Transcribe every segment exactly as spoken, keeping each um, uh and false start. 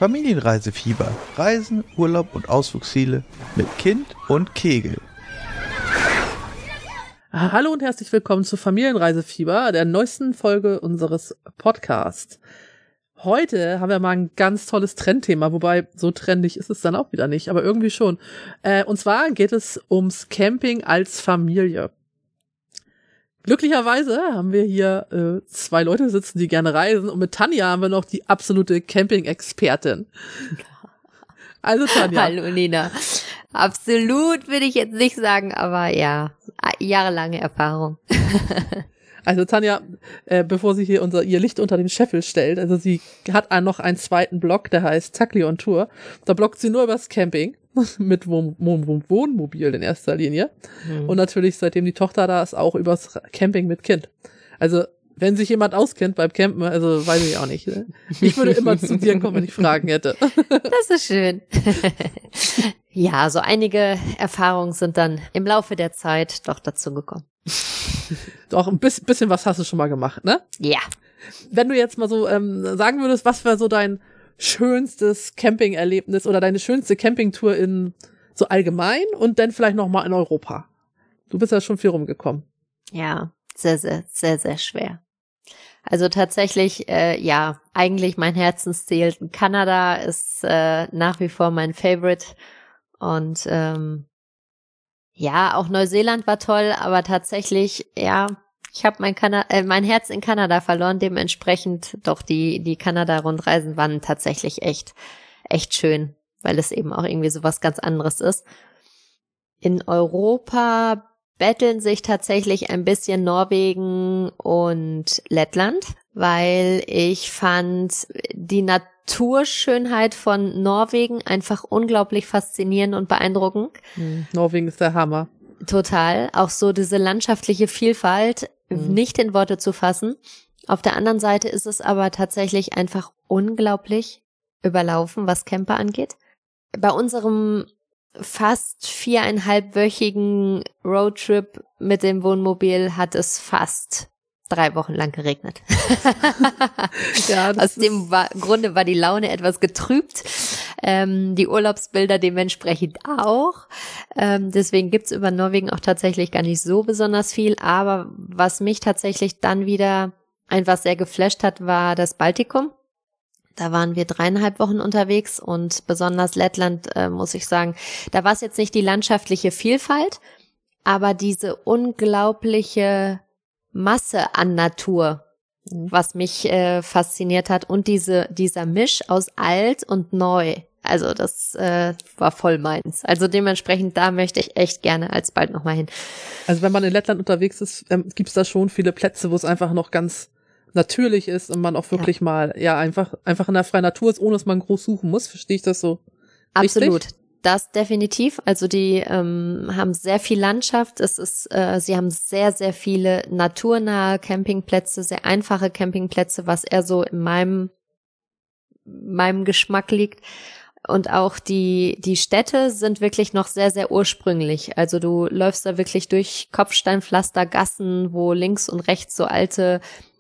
Familienreisefieber. Reisen, Urlaub und Ausflugsziele mit Kind und Kegel. Hallo und herzlich willkommen zu Familienreisefieber, der neuesten Folge unseres Podcasts. Heute haben wir mal ein ganz tolles Trendthema, wobei so trendig ist es dann auch wieder nicht, aber irgendwie schon. Äh, und zwar geht es ums Camping als Familie. Glücklicherweise haben wir hier äh, zwei Leute sitzen, die gerne reisen, und mit Tanja haben wir noch die absolute Camping-Expertin. Also Tanja. Hallo Nina. Absolut würde ich jetzt nicht sagen, aber ja, jahrelange Erfahrung. Also Tanja, äh, bevor sie hier unser ihr Licht unter den Scheffel stellt, also sie hat einen, noch einen zweiten Blog, der heißt Zackli on Tour. Da bloggt sie nur übers Camping mit Wohn Wohn Wohnmobil in erster Linie. Mhm. Und natürlich, seitdem die Tochter da ist, auch übers Camping mit Kind. Also wenn sich jemand auskennt beim Campen, also weiß ich auch nicht. Ne? Ich würde immer zu dir kommen, wenn ich Fragen hätte. Das ist schön. Ja, so einige Erfahrungen sind dann im Laufe der Zeit doch dazu gekommen. Doch, ein bisschen, bisschen was hast du schon mal gemacht, ne? Ja. Wenn du jetzt mal so ähm, sagen würdest, was wäre so dein schönstes Camping-Erlebnis oder deine schönste Campingtour in so allgemein und dann vielleicht noch mal in Europa? Du bist ja schon viel rumgekommen. Ja, sehr, sehr, sehr, sehr schwer. Also tatsächlich, äh, ja, eigentlich mein Herzensziel. Kanada ist äh, nach wie vor mein Favorite. Und ähm, ja, auch Neuseeland war toll, aber tatsächlich, ja, ich habe mein, Kana- äh, mein Herz in Kanada verloren. Dementsprechend doch die die Kanada-Rundreisen waren tatsächlich echt, echt schön, weil es eben auch irgendwie so was ganz anderes ist. In Europa betteln sich tatsächlich ein bisschen Norwegen und Lettland, weil ich fand die Naturschönheit von Norwegen einfach unglaublich faszinierend und beeindruckend. Mhm. Norwegen ist der Hammer. Total. Auch so diese landschaftliche Vielfalt mhm. nicht in Worte zu fassen. Auf der anderen Seite ist es aber tatsächlich einfach unglaublich überlaufen, was Camper angeht. Bei unserem fast viereinhalbwöchigen Roadtrip mit dem Wohnmobil hat es fast drei Wochen lang geregnet. Ja, aus dem war, Grunde war die Laune etwas getrübt. Ähm, die Urlaubsbilder dementsprechend auch. Ähm, deswegen gibt's über Norwegen auch tatsächlich gar nicht so besonders viel. Aber was mich tatsächlich dann wieder einfach sehr geflasht hat, war das Baltikum. Da waren wir dreieinhalb Wochen unterwegs und besonders Lettland, äh, muss ich sagen, da war es jetzt nicht die landschaftliche Vielfalt, aber diese unglaubliche Masse an Natur, was mich äh, fasziniert hat, und diese dieser Misch aus alt und neu. Also das äh, war voll meins. Also dementsprechend, da möchte ich echt gerne alsbald nochmal hin. Also wenn man in Lettland unterwegs ist, ähm, gibt es da schon viele Plätze, wo es einfach noch ganz natürlich ist und man auch wirklich ja. mal, ja, einfach, einfach in der freien Natur ist, ohne dass man groß suchen muss. Verstehe ich das so? Absolut. Richtig? Das definitiv. Also die ähm, haben sehr viel Landschaft. Es ist, äh, sie haben sehr, sehr viele naturnahe Campingplätze, sehr einfache Campingplätze, was eher so in meinem, meinem Geschmack liegt. Und auch die, die Städte sind wirklich noch sehr, sehr ursprünglich. Also du läufst da wirklich durch Kopfsteinpflastergassen, wo links und rechts so alte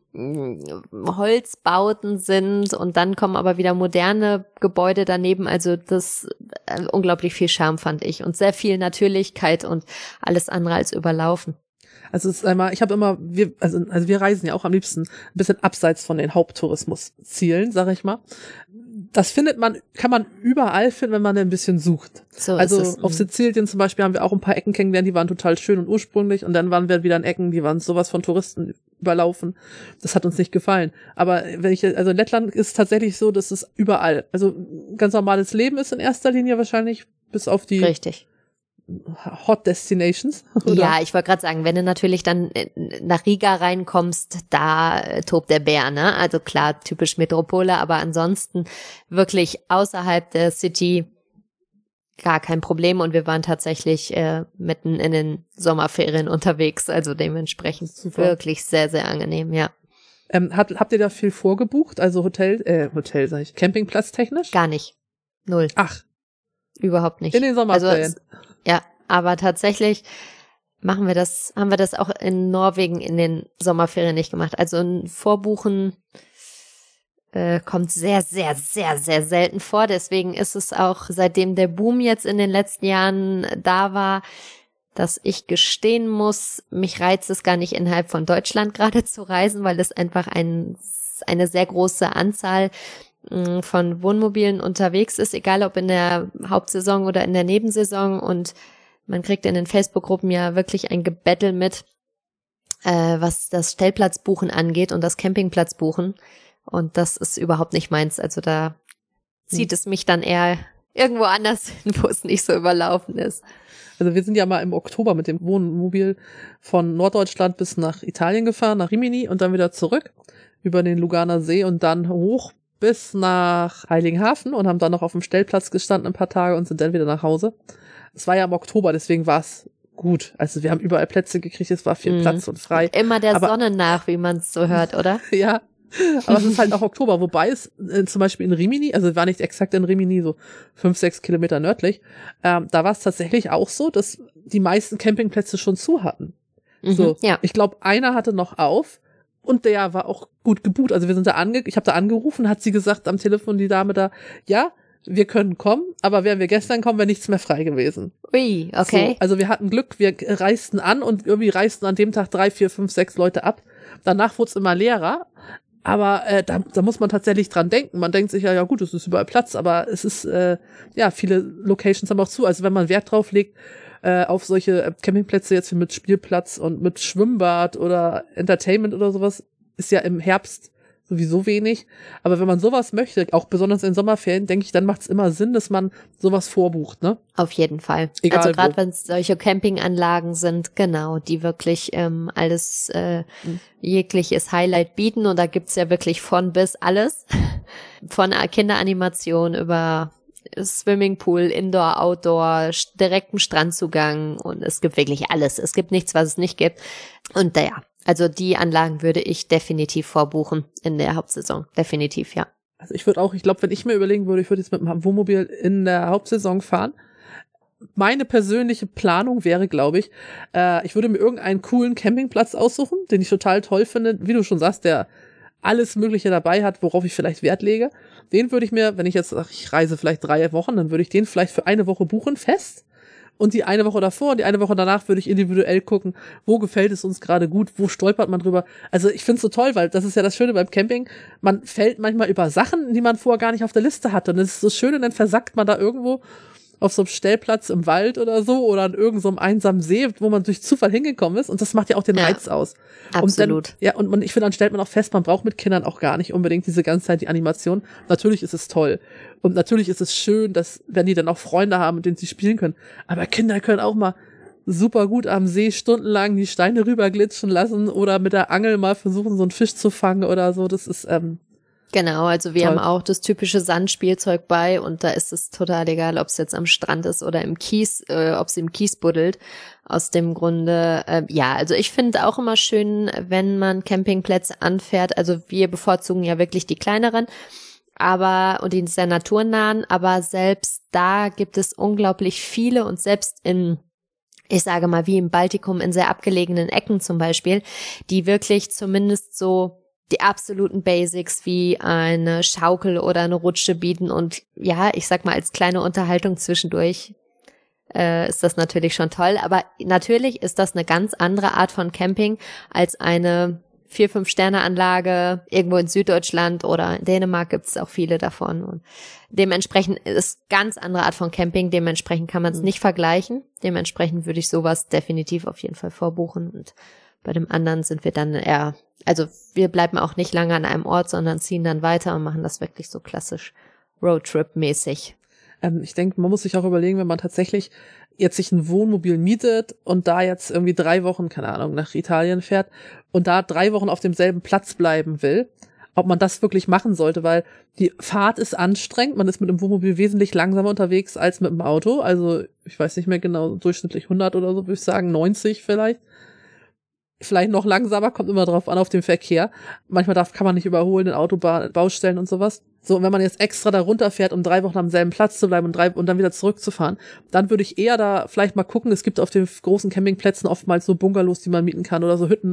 Holzbauten sind, und dann kommen aber wieder moderne Gebäude daneben. Also das äh, unglaublich viel Charme, fand ich, und sehr viel Natürlichkeit und alles andere als überlaufen. Also es ist einmal, ich habe immer, wir, also, also wir reisen ja auch am liebsten ein bisschen abseits von den Haupttourismuszielen, sag ich mal. Das findet man, kann man überall finden, wenn man ein bisschen sucht. So also ist es. auf Sizilien zum Beispiel haben wir auch ein paar Ecken kennengelernt, die waren total schön und ursprünglich, und dann waren wir wieder in Ecken, die waren sowas von Touristen überlaufen. Das hat uns nicht gefallen. Aber wenn ich, also Lettland ist tatsächlich so, dass es überall, also ganz normales Leben ist in erster Linie wahrscheinlich, bis auf die Richtig. Hot Destinations. Oder? Ja, ich wollte gerade sagen, wenn du natürlich dann nach Riga reinkommst, da tobt der Bär, ne? Also klar, typisch Metropole, aber ansonsten wirklich außerhalb der City gar kein Problem, und wir waren tatsächlich äh, mitten in den Sommerferien unterwegs, also dementsprechend Super. Wirklich sehr, sehr angenehm, ja. Ähm, habt, habt ihr da viel vorgebucht? Also Hotel, äh, Hotel sag ich, Campingplatz technisch? Gar nicht. Null. Ach. Überhaupt nicht. In den Sommerferien? Also, ja, aber tatsächlich machen wir das, haben wir das auch in Norwegen in den Sommerferien nicht gemacht. Also ein Vorbuchen äh, kommt sehr, sehr, sehr, sehr selten vor. Deswegen ist es auch, seitdem der Boom jetzt in den letzten Jahren da war, dass ich gestehen muss, mich reizt es gar nicht, innerhalb von Deutschland gerade zu reisen, weil es einfach ein, eine sehr große Anzahl mh, von Wohnmobilen unterwegs ist, egal ob in der Hauptsaison oder in der Nebensaison. Und man kriegt in den Facebook-Gruppen ja wirklich ein Gebettel mit, äh, was das Stellplatzbuchen angeht und das Campingplatzbuchen. Und das ist überhaupt nicht meins. Also da zieht es mich dann eher irgendwo anders hin, wo es nicht so überlaufen ist. Also wir sind ja mal im Oktober mit dem Wohnmobil von Norddeutschland bis nach Italien gefahren, nach Rimini und dann wieder zurück über den Luganer See und dann hoch bis nach Heiligenhafen und haben dann noch auf dem Stellplatz gestanden ein paar Tage und sind dann wieder nach Hause. Es war ja im Oktober, deswegen war es gut. Also wir haben überall Plätze gekriegt, es war viel mhm. Platz und frei. Immer der Aber, Sonne nach, wie man es so hört, oder? Ja, aber es ist halt auch Oktober, wobei es äh, zum Beispiel in Rimini, also war nicht exakt in Rimini, so fünf, sechs Kilometer nördlich, ähm, da war es tatsächlich auch so, dass die meisten Campingplätze schon zu hatten. Mhm, so, ja. Ich glaube, einer hatte noch auf und der war auch gut gebucht. Also wir sind da ange, ich habe da angerufen, hat sie gesagt am Telefon, die Dame da, ja, wir können kommen, aber wären wir gestern kommen, wäre nichts mehr frei gewesen. Ui, okay. So, also wir hatten Glück, wir reisten an und irgendwie reisten an dem Tag drei, vier, fünf, sechs Leute ab. Danach wurde es immer leerer, aber äh, da, da muss man tatsächlich dran denken. Man denkt sich ja, ja gut, es ist überall Platz, aber es ist, äh, ja, viele Locations haben auch zu. Also wenn man Wert drauf legt, äh, auf solche Campingplätze jetzt wie mit Spielplatz und mit Schwimmbad oder Entertainment oder sowas, ist ja im Herbst sowieso wenig. Aber wenn man sowas möchte, auch besonders in Sommerferien, denke ich, dann macht es immer Sinn, dass man sowas vorbucht, ne? Auf jeden Fall. Egal also gerade wo. wenn es solche Campinganlagen sind, genau, die wirklich ähm, alles, äh, mhm. jegliches Highlight bieten. Und da gibt's ja wirklich von bis alles. Von Kinderanimation über Swimmingpool, Indoor, Outdoor, direkten Strandzugang und es gibt wirklich alles. Es gibt nichts, was es nicht gibt. Und naja, also die Anlagen würde ich definitiv vorbuchen in der Hauptsaison. Definitiv, ja. Also ich würde auch, ich glaube, wenn ich mir überlegen würde, ich würde jetzt mit dem Wohnmobil in der Hauptsaison fahren. Meine persönliche Planung wäre, glaube ich, äh, ich würde mir irgendeinen coolen Campingplatz aussuchen, den ich total toll finde, wie du schon sagst, der alles Mögliche dabei hat, worauf ich vielleicht Wert lege. Den würde ich mir, wenn ich jetzt sage, ich reise vielleicht drei Wochen, dann würde ich den vielleicht für eine Woche buchen, fest. Und die eine Woche davor und die eine Woche danach würde ich individuell gucken, wo gefällt es uns gerade gut, wo stolpert man drüber. Also ich finde es so toll, weil das ist ja das Schöne beim Camping. Man fällt manchmal über Sachen, die man vorher gar nicht auf der Liste hatte. Und das ist so schön und dann versackt man da irgendwo auf so einem Stellplatz im Wald oder so oder an irgendeinem so einsamen See, wo man durch Zufall hingekommen ist. Und das macht ja auch den ja, Reiz aus. Absolut. Und dann, ja, und man, ich finde, dann stellt man auch fest, man braucht mit Kindern auch gar nicht unbedingt diese ganze Zeit die Animation. Natürlich ist es toll. Und natürlich ist es schön, dass, wenn die dann auch Freunde haben, mit denen sie spielen können. Aber Kinder können auch mal super gut am See stundenlang die Steine rüberglitschen lassen oder mit der Angel mal versuchen, so einen Fisch zu fangen oder so. Das ist, ähm, Genau, also wir toll. haben auch das typische Sandspielzeug bei und da ist es total egal, ob es jetzt am Strand ist oder im Kies, äh, ob es im Kies buddelt. Aus dem Grunde, äh, ja, also ich finde auch immer schön, wenn man Campingplätze anfährt. Also wir bevorzugen ja wirklich die kleineren, aber und die sehr naturnahen, aber selbst da gibt es unglaublich viele und selbst in, ich sage mal, wie im Baltikum in sehr abgelegenen Ecken zum Beispiel, die wirklich zumindest so die absoluten Basics wie eine Schaukel oder eine Rutsche bieten und ja, ich sag mal, als kleine Unterhaltung zwischendurch äh, ist das natürlich schon toll, aber natürlich ist das eine ganz andere Art von Camping als eine vier, fünf Sterne Anlage irgendwo in Süddeutschland oder in Dänemark gibt es auch viele davon und dementsprechend ist ganz andere Art von Camping, dementsprechend kann man es nicht vergleichen, dementsprechend würde ich sowas definitiv auf jeden Fall vorbuchen und bei dem anderen sind wir dann eher, also wir bleiben auch nicht lange an einem Ort, sondern ziehen dann weiter und machen das wirklich so klassisch Roadtrip-mäßig. Ähm, ich denke, man muss sich auch überlegen, wenn man tatsächlich jetzt sich ein Wohnmobil mietet und da jetzt irgendwie drei Wochen, keine Ahnung, nach Italien fährt und da drei Wochen auf demselben Platz bleiben will, ob man das wirklich machen sollte, weil die Fahrt ist anstrengend, man ist mit dem Wohnmobil wesentlich langsamer unterwegs als mit dem Auto, also ich weiß nicht mehr genau, durchschnittlich hundert oder so, würde ich sagen, neunzig vielleicht. Vielleicht noch langsamer, kommt immer drauf an, auf den Verkehr. Manchmal darf, kann man nicht überholen in Autobahn, Baustellen und sowas. So, und wenn man jetzt extra da runterfährt, um drei Wochen am selben Platz zu bleiben und, drei, und dann wieder zurückzufahren, dann würde ich eher da vielleicht mal gucken, es gibt auf den großen Campingplätzen oftmals so Bungalows, die man mieten kann oder so Hütten,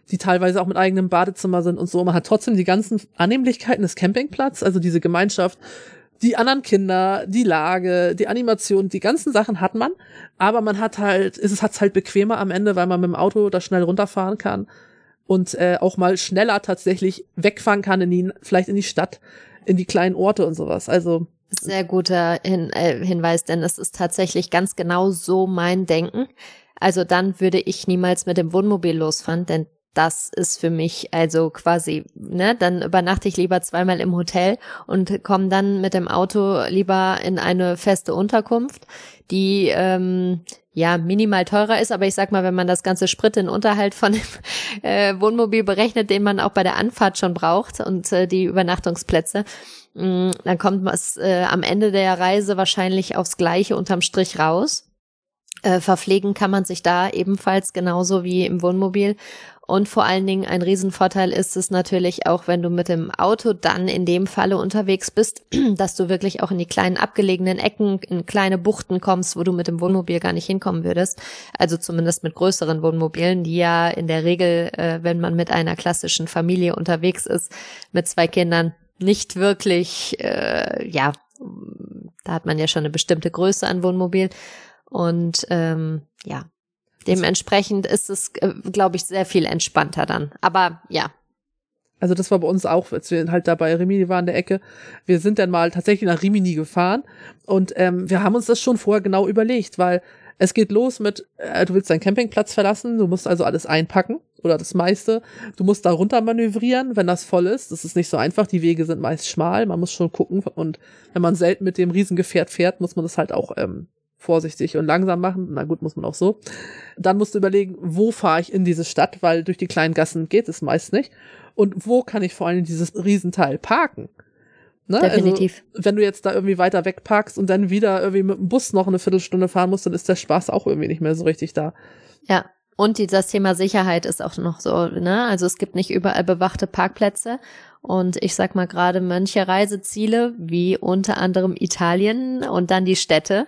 die teilweise auch mit eigenem Badezimmer sind und so. Man hat trotzdem die ganzen Annehmlichkeiten des Campingplatzes, also diese Gemeinschaft, die anderen Kinder, die Lage, die Animation, die ganzen Sachen hat man, aber man hat halt, ist es hat's halt bequemer am Ende, weil man mit dem Auto da schnell runterfahren kann und äh, auch mal schneller tatsächlich wegfahren kann in die, vielleicht in die Stadt, in die kleinen Orte und sowas. Also sehr guter Hin- äh, Hinweis, denn es ist tatsächlich ganz genau so mein Denken. Also dann würde ich niemals mit dem Wohnmobil losfahren, denn das ist für mich also quasi, ne, dann übernachte ich lieber zweimal im Hotel und komme dann mit dem Auto lieber in eine feste Unterkunft, die ähm, ja minimal teurer ist, aber ich sag mal, wenn man das ganze Sprit in Unterhalt von dem äh, Wohnmobil berechnet, den man auch bei der Anfahrt schon braucht und äh, die Übernachtungsplätze, mh, dann kommt es äh, am Ende der Reise wahrscheinlich aufs Gleiche unterm Strich raus. Äh, verpflegen kann man sich da ebenfalls genauso wie im Wohnmobil. Und vor allen Dingen ein Riesenvorteil ist es natürlich auch, wenn du mit dem Auto dann in dem Falle unterwegs bist, dass du wirklich auch in die kleinen abgelegenen Ecken, in kleine Buchten kommst, wo du mit dem Wohnmobil gar nicht hinkommen würdest. Also zumindest mit größeren Wohnmobilen, die ja in der Regel, äh, wenn man mit einer klassischen Familie unterwegs ist, mit zwei Kindern nicht wirklich, äh, ja, da hat man ja schon eine bestimmte Größe an Wohnmobil. Und ähm, ja, dementsprechend ist es, äh, glaube ich, sehr viel entspannter dann. Aber ja. Also das war bei uns auch, als wir halt da bei Rimini waren in der Ecke. Wir sind dann mal tatsächlich nach Rimini gefahren und ähm, wir haben uns das schon vorher genau überlegt, weil es geht los mit, äh, du willst deinen Campingplatz verlassen, du musst also alles einpacken oder das meiste. Du musst da runter manövrieren, wenn das voll ist. Das ist nicht so einfach, die Wege sind meist schmal, man muss schon gucken und wenn man selten mit dem Riesengefährt fährt, muss man das halt auch ähm, vorsichtig und langsam machen. Na gut, muss man auch so. Dann musst du überlegen, wo fahre ich in diese Stadt, weil durch die kleinen Gassen geht es meist nicht. Und wo kann ich vor allem dieses Riesenteil parken? Ne? Definitiv. Also, wenn du jetzt da irgendwie weiter weg parkst und dann wieder irgendwie mit dem Bus noch eine Viertelstunde fahren musst, dann ist der Spaß auch irgendwie nicht mehr so richtig da. Ja. Und die, das Thema Sicherheit ist auch noch so, ne? Also es gibt nicht überall bewachte Parkplätze. Und ich sag mal gerade manche Reiseziele, wie unter anderem Italien und dann die Städte,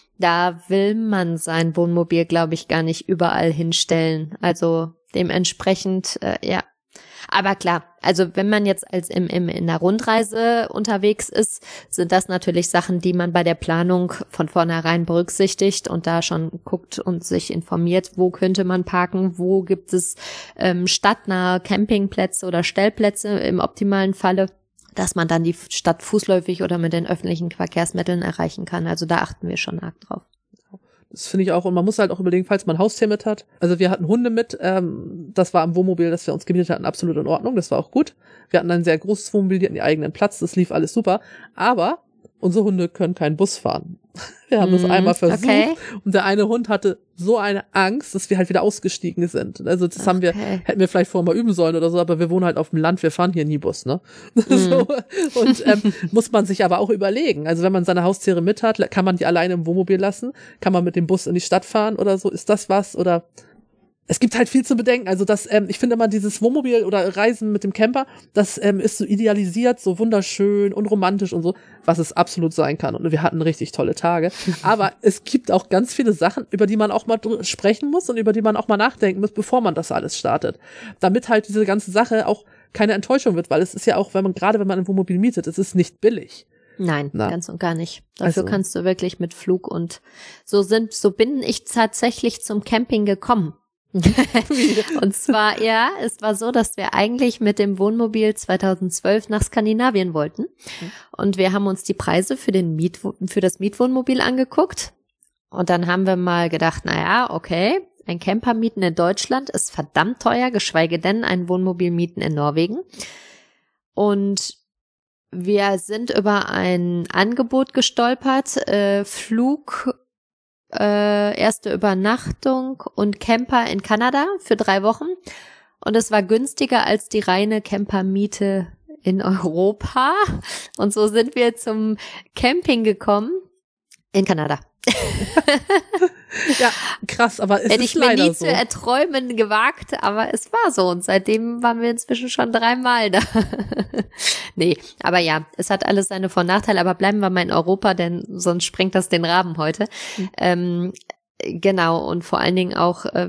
da will man sein Wohnmobil, glaube ich, gar nicht überall hinstellen. Also dementsprechend, äh, ja. Aber klar, also wenn man jetzt als im, im, in der Rundreise unterwegs ist, sind das natürlich Sachen, die man bei der Planung von vornherein berücksichtigt und da schon guckt und sich informiert, wo könnte man parken, wo gibt es ähm, stadtnahe Campingplätze oder Stellplätze im optimalen Falle, dass man dann die Stadt fußläufig oder mit den öffentlichen Verkehrsmitteln erreichen kann. Also da achten wir schon arg drauf. Das finde ich auch. Und man muss halt auch überlegen, falls man ein Haustier mit hat. Also wir hatten Hunde mit. Ähm, das war am Wohnmobil, das wir uns gemietet hatten, absolut in Ordnung. Das war auch gut. Wir hatten ein sehr großes Wohnmobil, die hatten ihren eigenen Platz. Das lief alles super. Aber unsere Hunde können keinen Bus fahren. Wir haben mm, das einmal versucht. Okay. Und der eine Hund hatte so eine Angst, dass wir halt wieder ausgestiegen sind. Also das okay. haben wir, hätten wir vielleicht vorher mal üben sollen oder so, aber wir wohnen halt auf dem Land, wir fahren hier nie Bus, ne? Mm. so, und ähm, muss man sich aber auch überlegen. Also wenn man seine Haustiere mit hat, kann man die alleine im Wohnmobil lassen? Kann man mit dem Bus in die Stadt fahren oder so? Ist das was? Oder es gibt halt viel zu bedenken. Also das, ähm, ich finde immer dieses Wohnmobil oder Reisen mit dem Camper, das ähm, ist so idealisiert, so wunderschön und romantisch und so, was es absolut sein kann. Und wir hatten richtig tolle Tage. Aber es gibt auch ganz viele Sachen, über die man auch mal dr- sprechen muss und über die man auch mal nachdenken muss, bevor man das alles startet. Damit halt diese ganze Sache auch keine Enttäuschung wird, weil es ist ja auch, wenn man, gerade wenn man ein Wohnmobil mietet, es ist nicht billig. Nein, Na. ganz und gar nicht. Dafür also. kannst du wirklich mit Flug und so sind, so bin ich tatsächlich zum Camping gekommen. Und zwar, ja, es war so, dass wir eigentlich mit dem Wohnmobil zweitausendzwölf nach Skandinavien wollten. Und wir haben uns die Preise für den Miet, für das Mietwohnmobil angeguckt. Und dann haben wir mal gedacht, na ja, okay, ein Camper mieten in Deutschland ist verdammt teuer, geschweige denn ein Wohnmobil mieten in Norwegen. Und wir sind über ein Angebot gestolpert, äh, Flug, Äh, erste Übernachtung und Camper in Kanada für drei Wochen. Und es war günstiger als die reine Campermiete in Europa. Und so sind wir zum Camping gekommen in Kanada. Ja, krass, aber es Hätte ist ich mir leider nie so. zu erträumen gewagt, aber es war so. Und seitdem waren wir inzwischen schon dreimal da. Nee, aber ja, es hat alles seine Vor- und Nachteile, aber bleiben wir mal in Europa, denn sonst sprengt das den Rahmen heute. Mhm. Ähm, Genau, und vor allen Dingen auch, äh,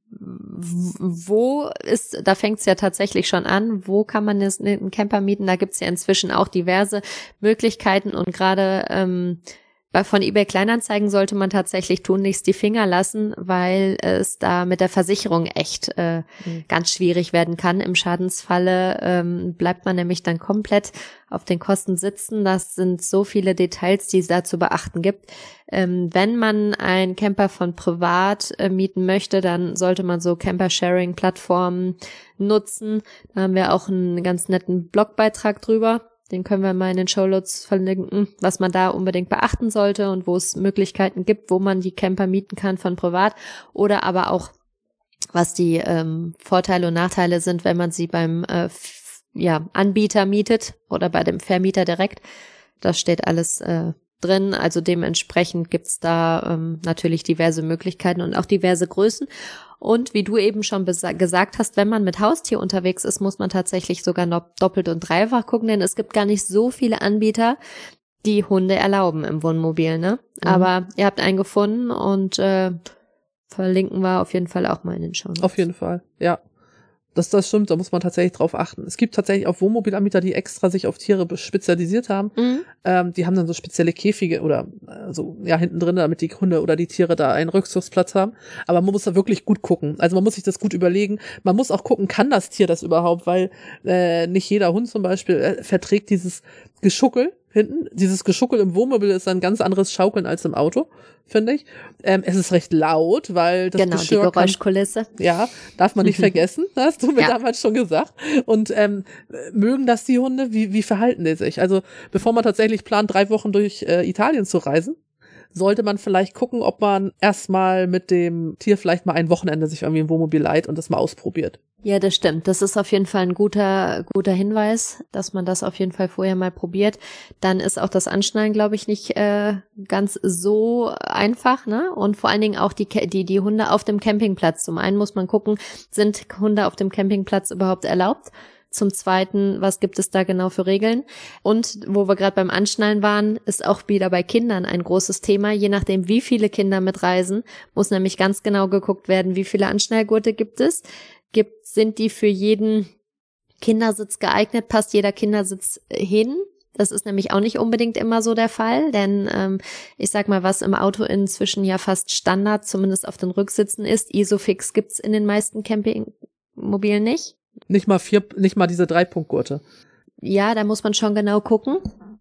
wo ist, da fängt es ja tatsächlich schon an, wo kann man jetzt einen Camper mieten? Da gibt's ja inzwischen auch diverse Möglichkeiten und gerade ähm, bei von eBay Kleinanzeigen sollte man tatsächlich tunlichst die Finger lassen, weil es da mit der Versicherung echt äh, mhm. ganz schwierig werden kann. Im Schadensfalle ähm, bleibt man nämlich dann komplett auf den Kosten sitzen. Das sind so viele Details, die es da zu beachten gibt. Ähm, wenn man einen Camper von privat äh, mieten möchte, dann sollte man so Camper-Sharing-Plattformen nutzen. Da haben wir auch einen ganz netten Blogbeitrag drüber. Den können wir mal in den Shownotes verlinken, was man da unbedingt beachten sollte und wo es Möglichkeiten gibt, wo man die Camper mieten kann von privat oder aber auch, was die ähm, Vorteile und Nachteile sind, wenn man sie beim äh, f- ja, Anbieter mietet oder bei dem Vermieter direkt. Das steht alles äh, drin, also dementsprechend gibt's da ähm, natürlich diverse Möglichkeiten und auch diverse Größen. Und wie du eben schon besa- gesagt hast, wenn man mit Haustier unterwegs ist, muss man tatsächlich sogar noch doppelt und dreifach gucken, denn es gibt gar nicht so viele Anbieter, die Hunde erlauben im Wohnmobil, ne? Mhm. Aber ihr habt einen gefunden und äh, verlinken wir auf jeden Fall auch mal in den Shownotes. Auf jeden Fall, ja. Das, das stimmt, da muss man tatsächlich drauf achten. Es gibt tatsächlich auch Wohnmobilanbieter, die extra sich auf Tiere spezialisiert haben. Mhm. Ähm, die haben dann so spezielle Käfige oder äh, so, ja, hinten drin, damit die Hunde oder die Tiere da einen Rückzugsplatz haben. Aber man muss da wirklich gut gucken. Also man muss sich das gut überlegen. Man muss auch gucken, kann das Tier das überhaupt? Weil äh, nicht jeder Hund zum Beispiel äh, verträgt dieses Geschuckel hinten. Dieses Geschuckel im Wohnmobil ist ein ganz anderes Schaukeln als im Auto, finde ich. Ähm, es ist recht laut, weil das genau, Geschirr die Geräuschkulisse. Kann, ja, darf man nicht vergessen. Das hast du mir ja. damals schon gesagt. Und ähm, mögen das die Hunde? Wie, wie verhalten die sich? Also bevor man tatsächlich plant, drei Wochen durch äh, Italien zu reisen, sollte man vielleicht gucken, ob man erstmal mit dem Tier vielleicht mal ein Wochenende sich irgendwie im Wohnmobil leiht und das mal ausprobiert. Ja, das stimmt. Das ist auf jeden Fall ein guter guter Hinweis, dass man das auf jeden Fall vorher mal probiert. Dann ist auch das Anschnallen, glaube ich, nicht äh, ganz so einfach, ne? Und vor allen Dingen auch die die die Hunde auf dem Campingplatz. Zum einen muss man gucken, sind Hunde auf dem Campingplatz überhaupt erlaubt? Zum Zweiten, was gibt es da genau für Regeln? Und wo wir gerade beim Anschnallen waren, ist auch wieder bei Kindern ein großes Thema. Je nachdem, wie viele Kinder mitreisen, muss nämlich ganz genau geguckt werden, wie viele Anschnallgurte gibt es. Gibt, sind die für jeden Kindersitz geeignet? Passt jeder Kindersitz hin? Das ist nämlich auch nicht unbedingt immer so der Fall, denn ähm, ich sag mal, was im Auto inzwischen ja fast Standard, zumindest auf den Rücksitzen ist, Isofix gibt's in den meisten Campingmobilen nicht. Nicht mal vier, nicht mal diese Dreipunktgurte. Ja, da muss man schon genau gucken.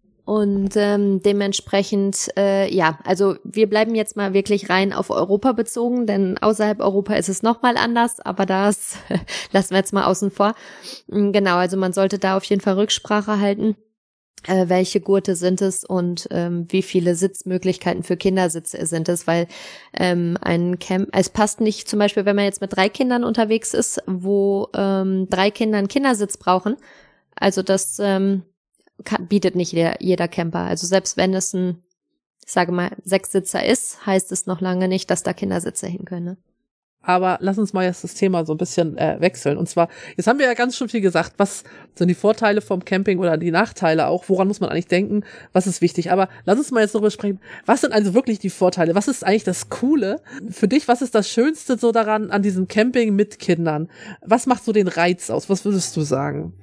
Und ähm, dementsprechend, äh, ja, also wir bleiben jetzt mal wirklich rein auf Europa bezogen, denn außerhalb Europa ist es nochmal anders, aber das lassen wir jetzt mal außen vor. Genau, also man sollte da auf jeden Fall Rücksprache halten, äh, welche Gurte sind es und ähm, wie viele Sitzmöglichkeiten für Kindersitze sind es, weil ähm, ein Camp, es passt nicht zum Beispiel, wenn man jetzt mit drei Kindern unterwegs ist, wo ähm, drei Kinder einen Kindersitz brauchen, also das ähm, Kann, bietet nicht jeder, jeder Camper. Also selbst wenn es ein, ich sage mal, Sechssitzer ist, heißt es noch lange nicht, dass da Kindersitze hin können. Ne? Aber lass uns mal jetzt das Thema so ein bisschen äh, wechseln. Und zwar, jetzt haben wir ja ganz schön viel gesagt, was sind die Vorteile vom Camping oder die Nachteile auch, woran muss man eigentlich denken, was ist wichtig. Aber lass uns mal jetzt darüber sprechen, was sind also wirklich die Vorteile, was ist eigentlich das Coole für dich, was ist das Schönste so daran, an diesem Camping mit Kindern? Was macht so den Reiz aus, was würdest du sagen?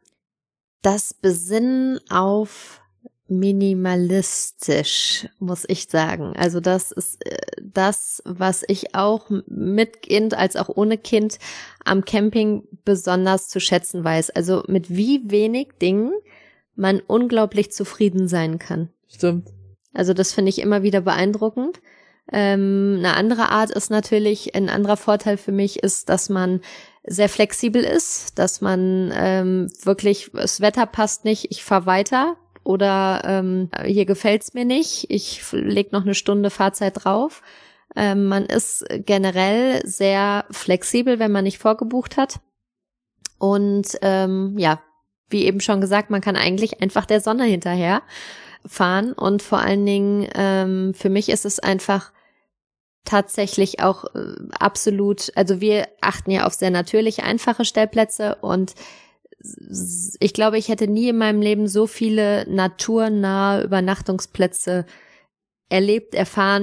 Das Besinnen auf minimalistisch, muss ich sagen. Also das ist das, was ich auch mit Kind als auch ohne Kind am Camping besonders zu schätzen weiß. Also mit wie wenig Dingen man unglaublich zufrieden sein kann. Stimmt. Also das finde ich immer wieder beeindruckend. Ähm, eine andere Art ist natürlich, ein anderer Vorteil für mich ist, dass man sehr flexibel ist, dass man ähm, wirklich, das Wetter passt nicht, ich fahre weiter oder ähm, hier gefällt's mir nicht, ich leg noch eine Stunde Fahrzeit drauf. Ähm, man ist generell sehr flexibel, wenn man nicht vorgebucht hat. Und ähm, ja, wie eben schon gesagt, man kann eigentlich einfach der Sonne hinterher fahren und vor allen Dingen ähm, für mich ist es einfach tatsächlich auch äh, absolut, also wir achten ja auf sehr natürliche, einfache Stellplätze und ich glaube, ich hätte nie in meinem Leben so viele naturnahe Übernachtungsplätze erlebt, erfahren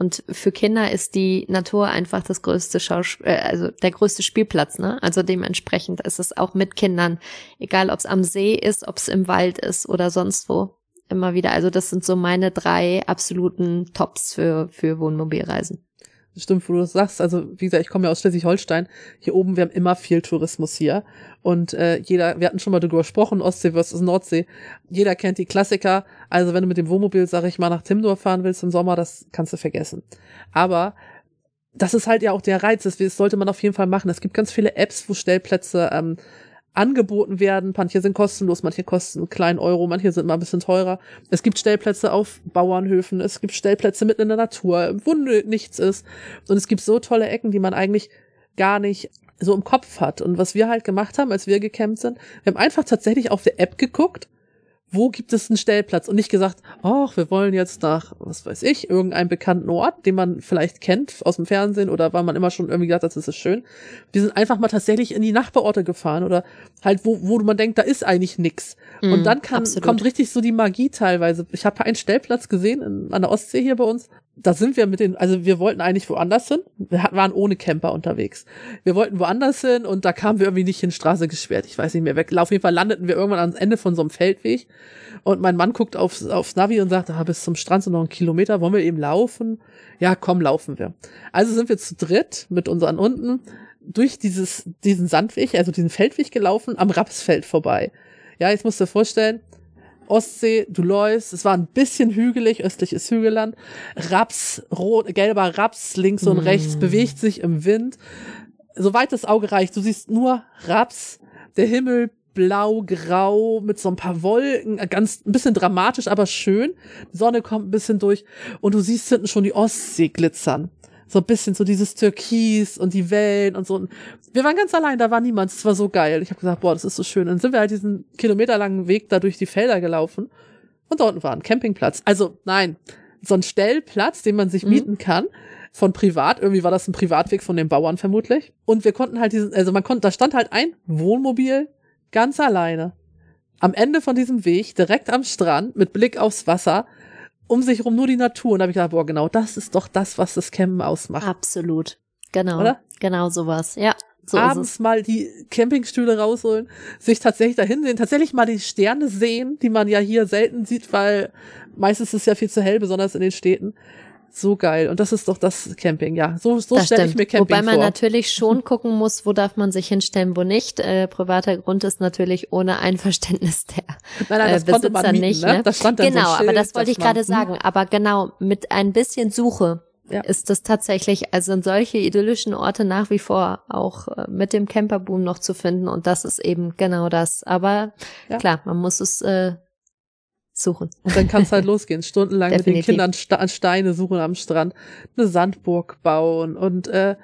Und für Kinder ist die Natur einfach das größte Schauspiel, äh, also der größte Spielplatz, ne? Also dementsprechend ist es auch mit Kindern, egal ob es am See ist, ob es im Wald ist oder sonst wo, immer wieder. Also das sind so meine drei absoluten Tops für für Wohnmobilreisen. Stimmt, wo du das sagst. Also wie gesagt, ich komme ja aus Schleswig-Holstein. Hier oben, wir haben immer viel Tourismus hier. Und äh, jeder, wir hatten schon mal darüber gesprochen, Ostsee versus Nordsee. Jeder kennt die Klassiker. Also wenn du mit dem Wohnmobil, sag ich mal, nach Timdorf fahren willst im Sommer, das kannst du vergessen. Aber das ist halt ja auch der Reiz. Das sollte man auf jeden Fall machen. Es gibt ganz viele Apps, wo Stellplätze ähm, angeboten werden. Manche sind kostenlos, manche kosten einen kleinen Euro, manche sind mal ein bisschen teurer. Es gibt Stellplätze auf Bauernhöfen, es gibt Stellplätze mitten in der Natur, wo nichts ist. Und es gibt so tolle Ecken, die man eigentlich gar nicht so im Kopf hat. Und was wir halt gemacht haben, als wir gecampt sind, wir haben einfach tatsächlich auf der App geguckt, wo gibt es einen Stellplatz und nicht gesagt, ach, wir wollen jetzt nach, was weiß ich, irgendeinem bekannten Ort, den man vielleicht kennt aus dem Fernsehen oder weil man immer schon irgendwie gesagt hat, das ist schön. Wir sind einfach mal tatsächlich in die Nachbarorte gefahren oder halt, wo wo man denkt, da ist eigentlich nix. Mm, und dann kann, kommt richtig so die Magie teilweise. Ich habe einen Stellplatz gesehen in, an der Ostsee hier bei uns. Da sind wir mit den, also wir wollten eigentlich woanders hin. Wir waren ohne Camper unterwegs. Wir wollten woanders hin und da kamen wir irgendwie nicht hin, Straße gesperrt. Ich weiß nicht mehr, weg. Auf jeden Fall landeten wir irgendwann am Ende von so einem Feldweg. Und mein Mann guckt aufs, aufs Navi und sagt, ah, bis zum Strand sind noch ein Kilometer, wollen wir eben laufen? Ja, komm, laufen wir. Also sind wir zu dritt mit unseren Hunden durch dieses, diesen Sandweg, also diesen Feldweg gelaufen, am Rapsfeld vorbei. Ja, jetzt musst du dir vorstellen, Ostsee, du läufst, es war ein bisschen hügelig, östlich ist Hügelland, Raps, rot, gelber Raps, links und rechts, mm. bewegt sich im Wind, soweit das Auge reicht, du siehst nur Raps, der Himmel blau, grau, mit so ein paar Wolken, ganz, ein bisschen dramatisch, aber schön, die Sonne kommt ein bisschen durch und du siehst hinten schon die Ostsee glitzern. So ein bisschen so dieses Türkis und die Wellen und so. Wir waren ganz allein, da war niemand. Es war so geil. Ich habe gesagt, boah, das ist so schön. Und dann sind wir halt diesen kilometerlangen Weg da durch die Felder gelaufen. Und da unten war ein Campingplatz. Also nein, so ein Stellplatz, den man sich mhm. mieten kann. Von privat. Irgendwie war das ein Privatweg von den Bauern vermutlich. Und wir konnten halt diesen, also man konnte, da stand halt ein Wohnmobil ganz alleine. Am Ende von diesem Weg, direkt am Strand, mit Blick aufs Wasser, um sich rum nur die Natur. Und da habe ich gedacht, boah, genau, das ist doch das, was das Campen ausmacht. Absolut. Genau. Oder? Genau sowas. Ja. So abends mal die Campingstühle rausholen, sich tatsächlich dahin sehen, tatsächlich mal die Sterne sehen, die man ja hier selten sieht, weil meistens ist es ja viel zu hell, besonders in den Städten. So geil. Und das ist doch das Camping, ja. So, so stelle ich mir Camping vor. Wobei man vor. natürlich schon gucken muss, wo darf man sich hinstellen, wo nicht. Äh, privater Grund ist natürlich ohne Einverständnis der nein, nein, das äh, Besitzer man mieten, nicht. Ne? Ne? Da stand dann genau, so ein Schild, aber das wollte ich gerade man, sagen. Aber genau, mit ein bisschen Suche ja. ist das tatsächlich, also sind solche idyllischen Orte nach wie vor auch äh, mit dem Camperboom noch zu finden. Und das ist eben genau das. Aber ja. klar, man muss es äh, suchen. Und dann kann es halt losgehen. Stundenlang mit den Kindern Sta- Steine suchen am Strand, eine Sandburg bauen und äh,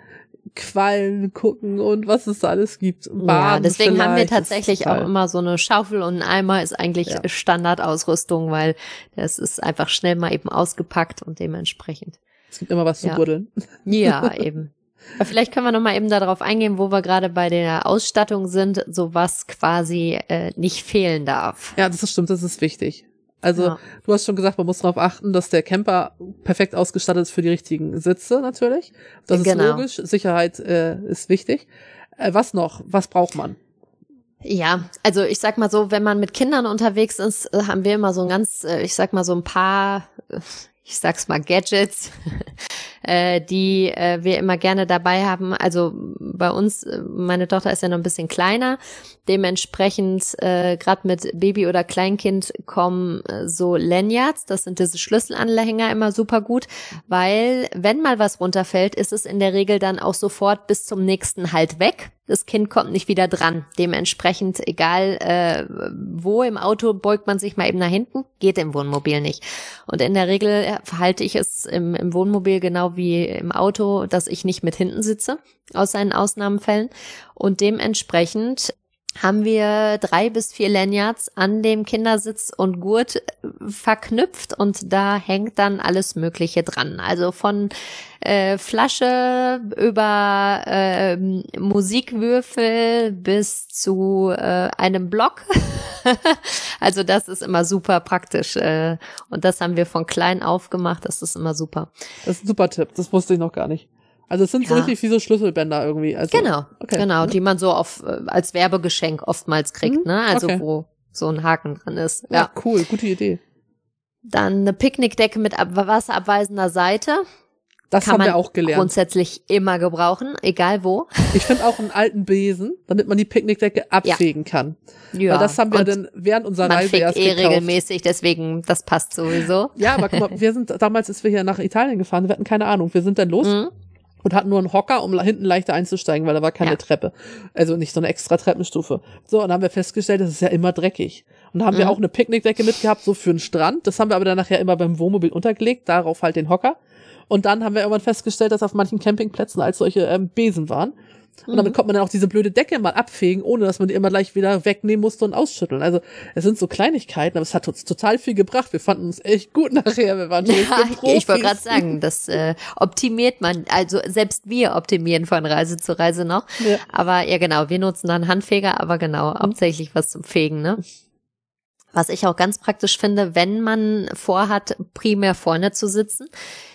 Quallen gucken und was es da alles gibt. Baden ja, deswegen vielleicht. haben wir tatsächlich auch immer so eine Schaufel und ein Eimer ist eigentlich ja. Standardausrüstung, weil das ist einfach schnell mal eben ausgepackt und dementsprechend. Es gibt immer was zu ja. buddeln. Ja, eben. Aber vielleicht können wir noch mal eben darauf eingehen, wo wir gerade bei der Ausstattung sind, so was quasi äh, nicht fehlen darf. Ja, das ist stimmt, das ist wichtig. Also ja. du hast schon gesagt, man muss darauf achten, dass der Camper perfekt ausgestattet ist für die richtigen Sitze natürlich. Das genau. ist logisch. Sicherheit äh, ist wichtig. Äh, was noch? Was braucht man? Ja, also ich sag mal so, wenn man mit Kindern unterwegs ist, haben wir immer so ein ganz, ich sag mal so ein paar, ich sag's mal Gadgets, äh, die äh, wir immer gerne dabei haben. Also bei uns, meine Tochter ist ja noch ein bisschen kleiner, dementsprechend äh, gerade mit Baby oder Kleinkind kommen äh, so Lanyards, das sind diese Schlüsselanhänger immer super gut, weil wenn mal was runterfällt, ist es in der Regel dann auch sofort bis zum nächsten Halt weg. Das Kind kommt nicht wieder dran. Dementsprechend, egal äh, wo im Auto, beugt man sich mal eben nach hinten, geht im Wohnmobil nicht. Und in der Regel verhalte ich es im, im Wohnmobil genau wie im Auto, dass ich nicht mit hinten sitze, außer in Ausnahmefällen. Und dementsprechend haben wir drei bis vier Lanyards an dem Kindersitz und Gurt verknüpft und da hängt dann alles Mögliche dran. Also von äh, Flasche über äh, Musikwürfel bis zu äh, einem Block Also das ist immer super praktisch. äh, Und das haben wir von klein auf gemacht. Das ist immer super. Das ist ein super Tipp. Das wusste ich noch gar nicht. Also es sind so Ja. richtig wie so Schlüsselbänder irgendwie. Also, Genau, okay. genau, die man so auf äh, als Werbegeschenk oftmals kriegt, Mhm, ne? Also okay. wo so ein Haken dran ist. Ja, Ja. cool. Gute Idee. Dann eine Picknickdecke mit ab wasserabweisender Seite. Das Kann haben man wir auch gelernt. grundsätzlich immer gebrauchen, egal wo. Ich finde auch einen alten Besen, damit man die Picknickdecke abfegen kann. Ja. Weil das haben wir und dann während unserer man Reise fegt erst eh gekauft. regelmäßig, deswegen, das passt sowieso. Ja, aber guck mal, wir sind damals, als wir hier nach Italien gefahren, wir hatten keine Ahnung. Wir sind dann los Mhm. und hatten nur einen Hocker, um hinten leichter einzusteigen, weil da war keine Ja. Treppe. Also nicht so eine extra Treppenstufe. So, und dann haben wir festgestellt, das ist ja immer dreckig. Und dann haben Mhm. wir auch eine Picknickdecke mitgehabt, so für den Strand. Das haben wir aber dann nachher immer beim Wohnmobil untergelegt, darauf halt den Hocker. Und dann haben wir irgendwann festgestellt, dass auf manchen Campingplätzen als solche ähm, Besen waren. Und damit Mhm. konnte man dann auch diese blöde Decke mal abfegen, ohne dass man die immer gleich wieder wegnehmen musste und ausschütteln. Also es sind so Kleinigkeiten, aber es hat uns total viel gebracht. Wir fanden uns echt gut nachher. Wir waren schon Ja, Profis. ich wollte gerade sagen, das äh, optimiert man, also selbst wir optimieren von Reise zu Reise noch. Ja. Aber ja genau, wir nutzen dann Handfeger, aber genau, Mhm. hauptsächlich was zum Fegen, ne? Was ich auch ganz praktisch finde, wenn man vorhat, primär vorne zu sitzen,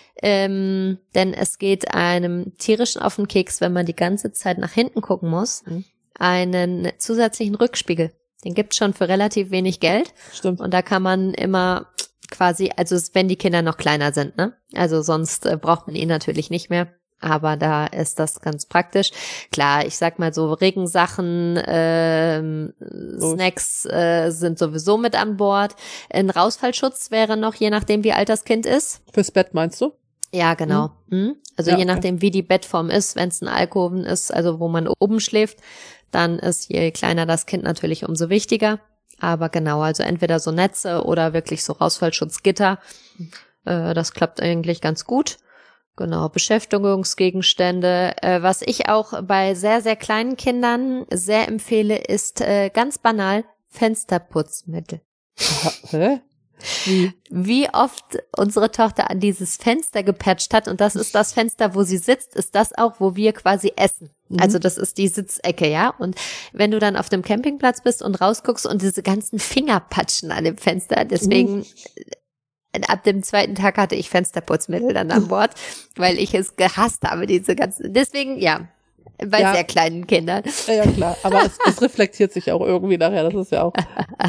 ähm, denn es geht einem tierischen auf den Keks, wenn man die ganze Zeit nach hinten gucken muss, Mhm. einen zusätzlichen Rückspiegel. Den gibt's schon für relativ wenig Geld. Stimmt. Und da kann man immer quasi, also wenn die Kinder noch kleiner sind, ne? Also sonst äh, braucht man ihn natürlich nicht mehr. Aber da ist das ganz praktisch. Klar, ich sag mal so, Regensachen, ähm, So. Snacks äh, sind sowieso mit an Bord. Ein Rausfallschutz wäre noch, je nachdem wie alt das Kind ist. Fürs Bett meinst du? Ja, genau. Mhm. Also Ja, je okay. nachdem, wie die Bettform ist, wenn es ein Alkoven ist, also wo man oben schläft, dann ist je kleiner das Kind natürlich umso wichtiger. Aber genau, also entweder so Netze oder wirklich so Rausfallschutzgitter. Äh, das klappt eigentlich ganz gut. Genau, Beschäftigungsgegenstände. Äh, was ich auch bei sehr, sehr kleinen Kindern sehr empfehle, ist äh, ganz banal Fensterputzmittel. Ha, hä? Wie? Wie oft unsere Tochter an dieses Fenster gepatcht hat, und das ist das Fenster, wo sie sitzt, ist das auch, wo wir quasi essen. Mhm. Also das ist die Sitzecke, ja. Und wenn du dann auf dem Campingplatz bist und rausguckst und diese ganzen Fingerpatschen an dem Fenster, deswegen Mhm. ab dem zweiten Tag hatte ich Fensterputzmittel dann an Bord, weil ich es gehasst habe, diese ganzen, deswegen, ja, bei Ja. sehr kleinen Kindern. Ja, ja, klar. Aber es, es reflektiert sich auch irgendwie nachher. Das ist ja auch.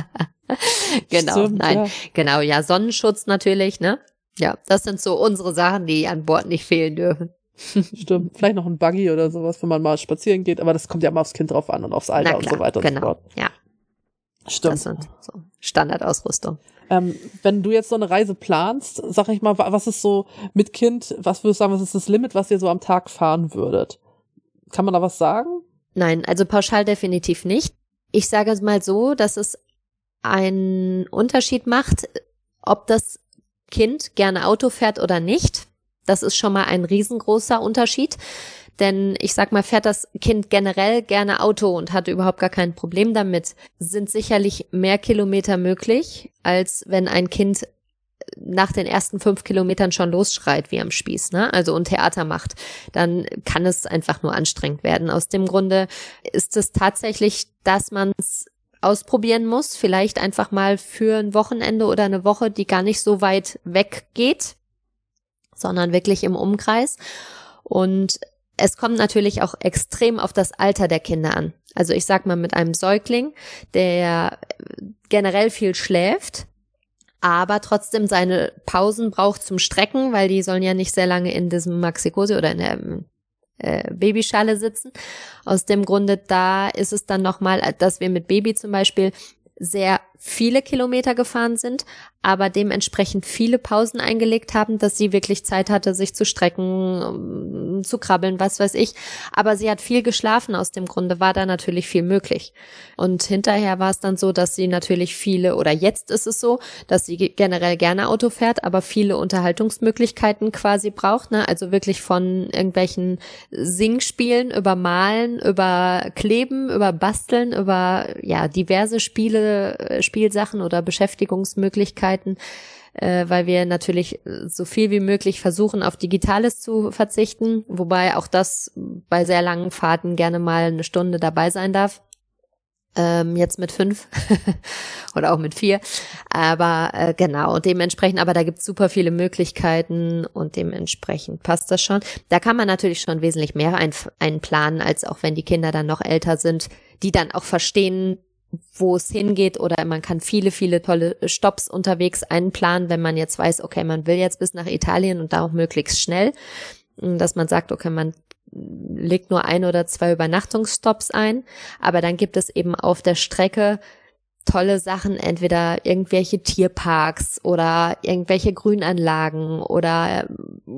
Genau, Stimmt, nein, ja. genau, ja, Sonnenschutz natürlich, ne? Ja, das sind so unsere Sachen, die an Bord nicht fehlen dürfen. Stimmt. Vielleicht noch ein Buggy oder sowas, wenn man mal spazieren geht. Aber das kommt ja mal aufs Kind drauf an und aufs Alter Na und klar, so weiter und genau, so fort. ja, Stimmt. das sind so Standardausrüstung. Ähm, wenn du jetzt so eine Reise planst, sag ich mal, wa- was ist so mit Kind, was würdest du sagen, was ist das Limit, was ihr so am Tag fahren würdet? Kann man da was sagen? Nein, also pauschal definitiv nicht. Ich sage es mal so, dass es einen Unterschied macht, ob das Kind gerne Auto fährt oder nicht. Das ist schon mal ein riesengroßer Unterschied. Denn ich sag mal, fährt das Kind generell gerne Auto und hat überhaupt gar kein Problem damit, sind sicherlich mehr Kilometer möglich, als wenn ein Kind nach den ersten fünf Kilometern schon losschreit wie am Spieß, ne? Also und Theater macht. Dann kann es einfach nur anstrengend werden. Aus dem Grunde ist es tatsächlich, dass man es ausprobieren muss, vielleicht einfach mal für ein Wochenende oder eine Woche, die gar nicht so weit weg geht, sondern wirklich im Umkreis. Und es kommt natürlich auch extrem auf das Alter der Kinder an. Also ich sag mal, mit einem Säugling, der generell viel schläft, aber trotzdem seine Pausen braucht zum Strecken, weil die sollen ja nicht sehr lange in diesem Maxi-Cosi oder in der äh, Babyschale sitzen. Aus dem Grunde, da ist es dann nochmal, dass wir mit Baby zum Beispiel sehr viele Kilometer gefahren sind, aber dementsprechend viele Pausen eingelegt haben, dass sie wirklich Zeit hatte, sich zu strecken, zu krabbeln, was weiß ich. Aber sie hat viel geschlafen, aus dem Grunde war da natürlich viel möglich. Und hinterher war es dann so, dass sie natürlich viele, oder jetzt ist es so, dass sie generell gerne Auto fährt, aber viele Unterhaltungsmöglichkeiten quasi braucht, ne? Also wirklich von irgendwelchen Singspielen über Malen, über Kleben, über Basteln, über ja diverse Spiele, Spielsachen oder Beschäftigungsmöglichkeiten, äh, weil wir natürlich so viel wie möglich versuchen, auf Digitales zu verzichten, wobei auch das bei sehr langen Fahrten gerne mal eine Stunde dabei sein darf. ähm, jetzt mit fünf oder auch mit vier. Aber äh, genau, dementsprechend, aber da gibt's super viele Möglichkeiten und dementsprechend passt das schon. Da kann man natürlich schon wesentlich mehr ein, einplanen, als auch wenn die Kinder dann noch älter sind, die dann auch verstehen, wo es hingeht, oder man kann viele, viele tolle Stopps unterwegs einplanen, wenn man jetzt weiß, okay, man will jetzt bis nach Italien und da auch möglichst schnell, dass man sagt, okay, man legt nur ein oder zwei Übernachtungsstops ein, aber dann gibt es eben auf der Strecke tolle Sachen, entweder irgendwelche Tierparks oder irgendwelche Grünanlagen oder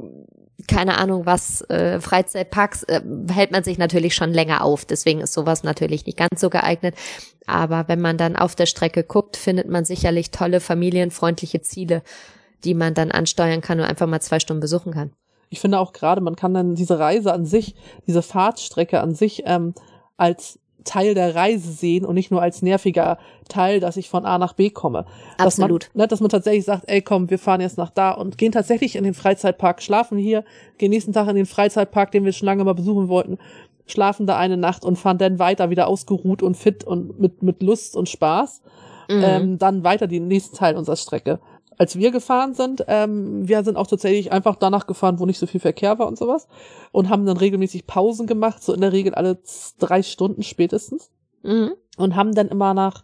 keine Ahnung was, äh, Freizeitparks, äh, hält man sich natürlich schon länger auf, deswegen ist sowas natürlich nicht ganz so geeignet, aber wenn man dann auf der Strecke guckt, findet man sicherlich tolle familienfreundliche Ziele, die man dann ansteuern kann und einfach mal zwei Stunden besuchen kann. Ich finde auch gerade, man kann dann diese Reise an sich, diese Fahrtstrecke an sich ähm, als Teil der Reise sehen und nicht nur als nerviger Teil, dass ich von A nach B komme. Absolut. Dass man, ne, dass man tatsächlich sagt, ey komm, wir fahren jetzt nach da und gehen tatsächlich in den Freizeitpark, schlafen hier, gehen nächsten Tag in den Freizeitpark, den wir schon lange mal besuchen wollten, schlafen da eine Nacht und fahren dann weiter, wieder ausgeruht und fit und mit mit Lust und Spaß, mhm. ähm, dann weiter den nächsten Teil unserer Strecke. Als wir gefahren sind, ähm, wir sind auch tatsächlich einfach danach gefahren, wo nicht so viel Verkehr war und sowas, und haben dann regelmäßig Pausen gemacht, so in der Regel alle drei Stunden spätestens, mhm. und haben dann immer nach,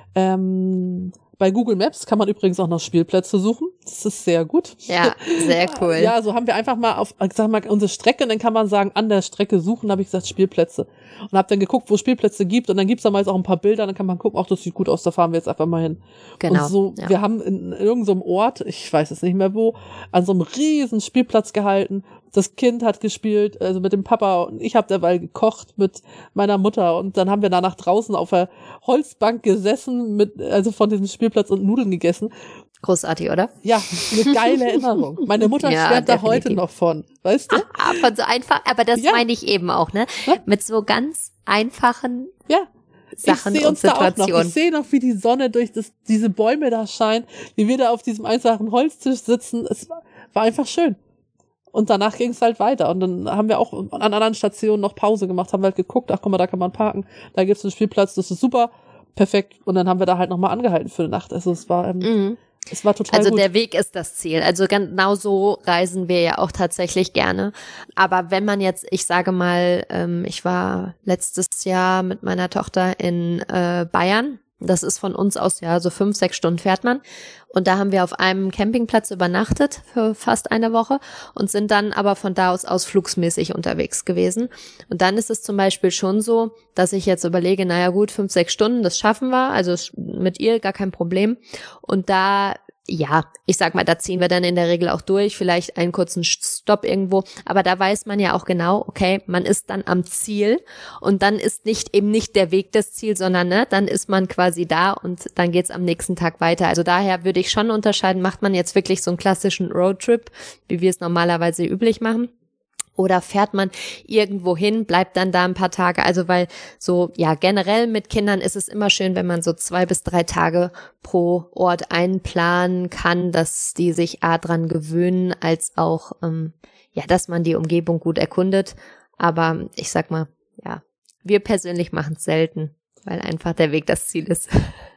ähm, bei Google Maps kann man übrigens auch noch Spielplätze suchen, das ist sehr gut. Ja, sehr cool. Ja, so haben wir einfach mal auf, ich sag mal, unsere Strecke, und dann kann man sagen, an der Strecke suchen, habe ich gesagt, Spielplätze. Und habe dann geguckt, wo es Spielplätze gibt, und dann gibt's da meist auch ein paar Bilder, dann kann man gucken, ach, das sieht gut aus, da fahren wir jetzt einfach mal hin. Genau. Und so, ja. wir haben in irgendeinem Ort, ich weiß es nicht mehr wo, an so einem riesen Spielplatz gehalten. Das Kind hat gespielt, also mit dem Papa, und ich habe dabei gekocht mit meiner Mutter, und dann haben wir danach draußen auf der Holzbank gesessen, mit, also von diesem Spielplatz, und Nudeln gegessen. Großartig, oder? Ja, eine geile Erinnerung. Meine Mutter ja, schwärmt da heute noch von, weißt du? Ah, von so einfach, aber das ja. meine ich eben auch, ne? Ja. Mit so ganz einfachen ja. Sachen ich und uns Situationen. Da auch noch. Ich sehe noch, wie die Sonne durch das, diese Bäume da scheint, wie wir da auf diesem einfachen Holztisch sitzen. Es war, war einfach schön. Und danach ging es halt weiter. Und dann haben wir auch an anderen Stationen noch Pause gemacht, haben halt geguckt, ach guck mal, da kann man parken, da gibt's einen Spielplatz, das ist super, perfekt. Und dann haben wir da halt nochmal angehalten für eine Nacht. Also es war, ähm, mhm. es war total Also gut. Der Weg ist das Ziel. Also genau so reisen wir ja auch tatsächlich gerne. Aber wenn man jetzt, ich sage mal, ähm, ich war letztes Jahr mit meiner Tochter in äh, Bayern. Das ist von uns aus, ja, so fünf, sechs Stunden fährt man. Und da haben wir auf einem Campingplatz übernachtet für fast eine Woche und sind dann aber von da aus ausflugsmäßig unterwegs gewesen. Und dann ist es zum Beispiel schon so, dass ich jetzt überlege, naja gut, fünf, sechs Stunden, das schaffen wir, also mit ihr gar kein Problem. Und da, ja, ich sag mal, da ziehen wir dann in der Regel auch durch, vielleicht einen kurzen Stopp irgendwo, aber da weiß man ja auch genau, okay, man ist dann am Ziel und dann ist nicht eben nicht der Weg das Ziel, sondern ne, dann ist man quasi da und dann geht's am nächsten Tag weiter. Also daher würde ich schon unterscheiden, macht man jetzt wirklich so einen klassischen Roadtrip, wie wir es normalerweise üblich machen? Oder fährt man irgendwo hin, bleibt dann da ein paar Tage, also weil so, ja, generell mit Kindern ist es immer schön, wenn man so zwei bis drei Tage pro Ort einplanen kann, dass die sich A dran gewöhnen, als auch, ähm, ja, dass man die Umgebung gut erkundet. Aber ich sag mal, ja, wir persönlich machen es selten, weil einfach der Weg das Ziel ist.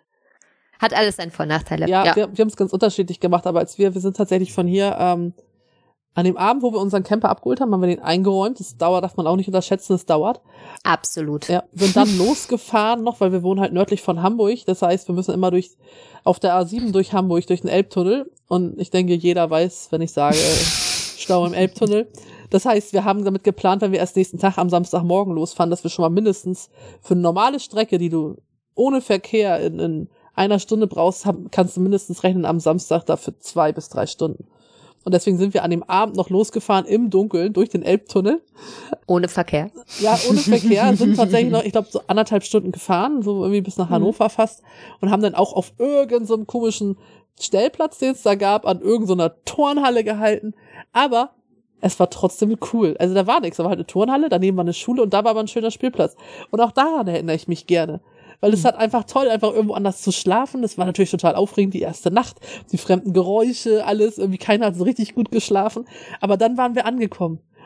Hat alles seine Vor- und Nachteile. Ja, ja. wir, wir haben es ganz unterschiedlich gemacht, aber als wir, wir sind tatsächlich von hier, ähm, an dem Abend, wo wir unseren Camper abgeholt haben, haben wir den eingeräumt. Das dauert, darf man auch nicht unterschätzen, das dauert. Absolut. Ja, sind dann losgefahren noch, weil wir wohnen halt nördlich von Hamburg. Das heißt, wir müssen immer durch, auf der A sieben durch Hamburg, durch den Elbtunnel. Und ich denke, jeder weiß, wenn ich sage, Stau im Elbtunnel. Das heißt, wir haben damit geplant, wenn wir erst nächsten Tag am Samstagmorgen losfahren, dass wir schon mal mindestens für eine normale Strecke, die du ohne Verkehr in, in einer Stunde brauchst, hab, kannst du mindestens rechnen am Samstag dafür zwei bis drei Stunden. Und deswegen sind wir an dem Abend noch losgefahren im Dunkeln durch den Elbtunnel. Ohne Verkehr. Ja, ohne Verkehr. Sind tatsächlich noch, ich glaube, so anderthalb Stunden gefahren, so irgendwie bis nach Hannover mhm. fast. Und haben dann auch auf irgendeinem so komischen Stellplatz, den es da gab, an irgendeiner so Turnhalle gehalten. Aber es war trotzdem cool. Also da war nichts, da war halt eine Turnhalle, daneben war eine Schule und da war aber ein schöner Spielplatz. Und auch daran erinnere ich mich gerne. Weil es hat einfach toll, einfach irgendwo anders zu schlafen. Das war natürlich total aufregend, die erste Nacht. Die fremden Geräusche, alles. Irgendwie keiner hat so richtig gut geschlafen. Aber dann waren wir angekommen.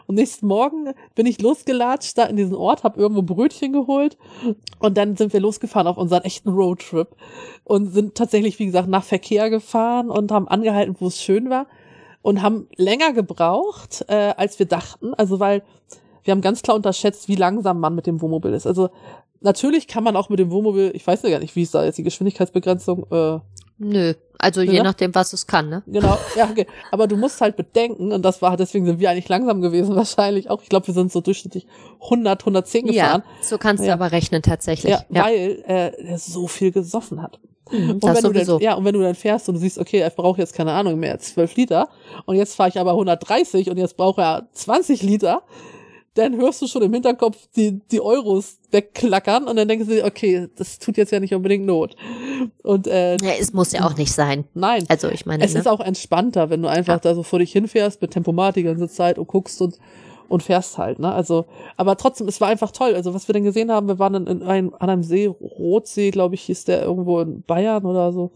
Und nächsten Morgen bin ich losgelatscht da in diesen Ort, habe irgendwo Brötchen geholt und dann sind wir losgefahren auf unseren echten Roadtrip und sind tatsächlich, wie gesagt, nach Verkehr gefahren und haben angehalten, wo es schön war und haben länger gebraucht, äh, als wir dachten. Also weil wir haben ganz klar unterschätzt, wie langsam man mit dem Wohnmobil ist. Also natürlich kann man auch mit dem Wohnmobil, ich weiß ja gar nicht, wie ist da jetzt die Geschwindigkeitsbegrenzung, äh, Nö, also je ja, nachdem, was es kann, ne? Genau, ja, okay. Aber du musst halt bedenken, und das war, deswegen sind wir eigentlich langsam gewesen, wahrscheinlich auch. Ich glaube, wir sind so durchschnittlich hundert, hundertzehn gefahren. Ja, so kannst du ja. aber rechnen tatsächlich. Ja, ja. weil äh, er so viel gesoffen hat. Mhm, und das wenn sowieso. du dann, ja, und wenn du dann fährst und du siehst, okay, er braucht jetzt keine Ahnung mehr, zwölf Liter, und jetzt fahre ich aber hundertdreißig und jetzt braucht er zwanzig Liter, dann hörst du schon im Hinterkopf die, die Euros wegklackern und dann denkst du dir, okay, das tut jetzt ja nicht unbedingt Not. Und, äh, ja, es muss ja auch nicht sein. Nein. Also ich meine, es ne? ist auch entspannter, wenn du einfach ja. da so vor dich hinfährst mit Tempomat die ganze Zeit und guckst und, und fährst halt, ne? Also, aber trotzdem, es war einfach toll. Also, was wir denn gesehen haben, wir waren in, in einem, an einem See, Rotsee, glaube ich, hieß der irgendwo in Bayern oder so.